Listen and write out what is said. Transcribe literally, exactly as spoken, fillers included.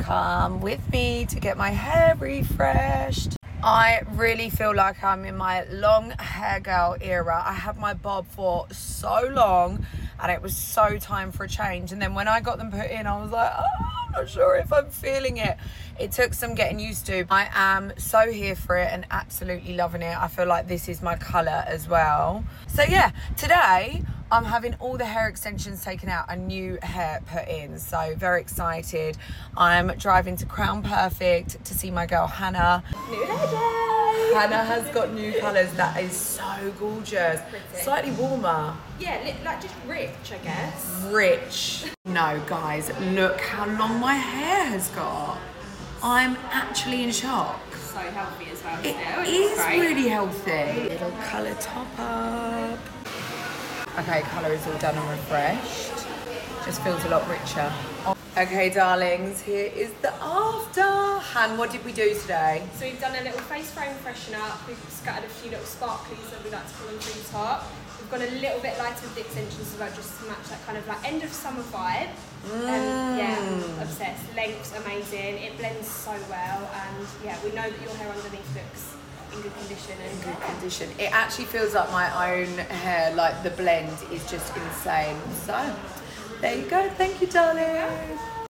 come with me to get my hair refreshed. I really feel like I'm in my long hair girl era. I had my bob for so long and it was so time for a change. And then when I got them put in, I was like, oh, I'm not sure if I'm feeling it. It took some getting used to. I am so here for it and absolutely loving it. I feel like this is my colour as well. So yeah, today I'm having all the hair extensions taken out and new hair put in. So very excited. I'm driving to Crown Perfect to see my girl Hannah. New hair day! Hannah has got new colours. That is so gorgeous. Pretty. Slightly warmer. Yeah, li- like just rich, I guess. Rich. No, guys, look how long my hair has got. I'm actually in shock. So healthy as well. It still. is great. really healthy. Little colour top up. Okay, colour is all done and refreshed. Just feels a lot richer. Okay, darlings, here is the after. Han, what did we do today? So we've done a little face frame freshen up. We've scattered a few little sparklies that we like to call them through the top. We've gone a little bit lighter with the extensions as well, just to match that kind of like end of summer vibe. Mm. Um, yeah, obsessed. Length's amazing. It blends so well, and yeah, we know that your hair underneath looks in good condition. And In good condition. It actually feels like my own hair, like the blend is just insane. So, there you go. Thank you, darling.